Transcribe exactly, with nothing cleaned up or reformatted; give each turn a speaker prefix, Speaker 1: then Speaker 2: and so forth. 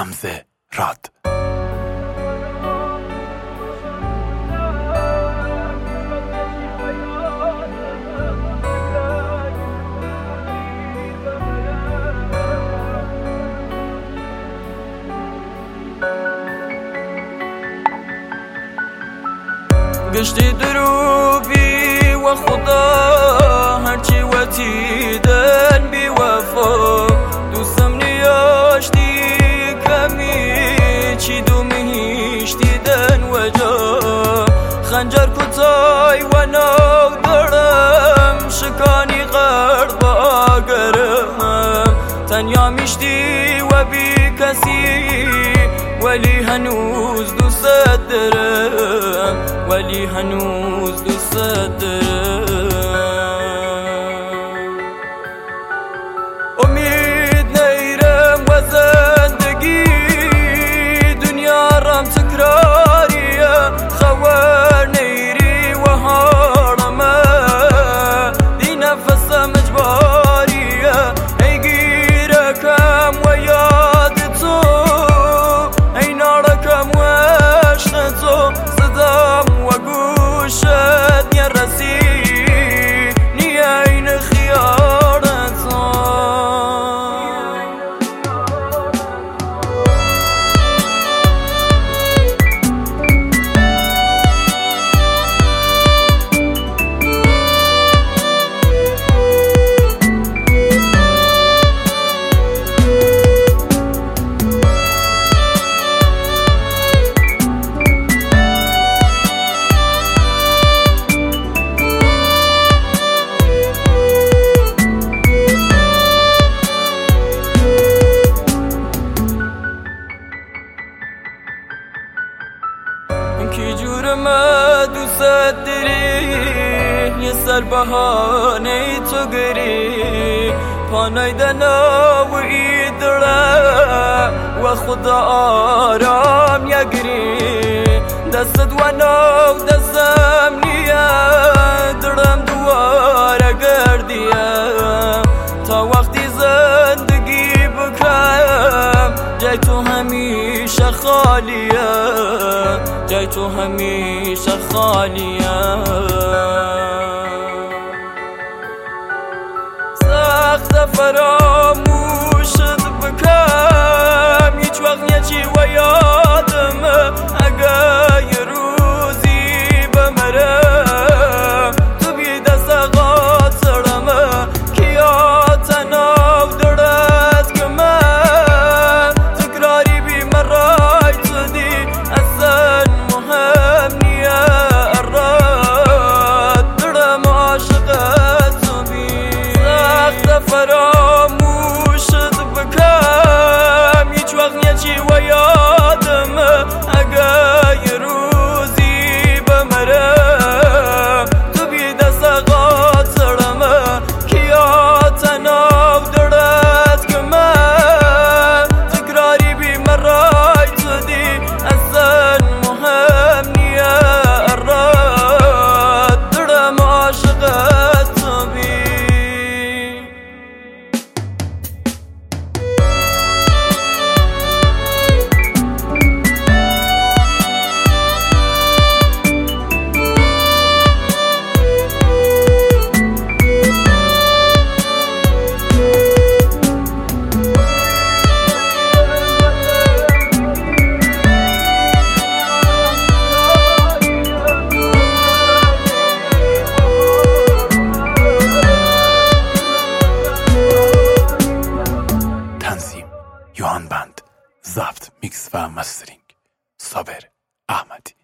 Speaker 1: حمزه راد.
Speaker 2: گشتی دروبی و خدا هرچی وتی دن بی وفا دوستم نیاشتی کمی چی دو میشتی دن و جا خنجر کتای و نو درم شکانی غرد با آگرم تنیا میشتی و بی کسی ولی هنوز دوست دارم ولی هنوز دوست دارم امید نیرم و زندگی دنیا رام تکراریه خوار نیری و هارمه دی نفسم اجباریه ای گیره کم و یاد تو ای نارکم و عشق تو صدام و گوشت نرسی نیه این خیارتا کی جورمه دوست داری یه سر بهانه تو گری پانای دنا و ایدره و خدا آرام یگری دستت و نو دستم نیه درم دواره گردیه تا وقتی زندگی بکنم جای تو همیشه خالیه جای تو همیشه خالیه سخت فراموشت بکم هیچ وقت نچی و یادم اگه یه روزی بمرم تو بی دست قاطرم کیا تناو درد که من تکراری بی مرای تو دی اصلا مهم نیه اراد درم عاشقت تو بی سخت فراموشت بکم هیچ وقت نچی و یادم اگه یه روزی بمرم تو بی دست قاطرم کیا تناو درد که من تکراری بی مرای تو دی اصلا مهم نیه اراد درم عاشقت تو بی
Speaker 1: تنظیم یوهان بند، ضبط، میکس و مسترینگ صابر احمدی.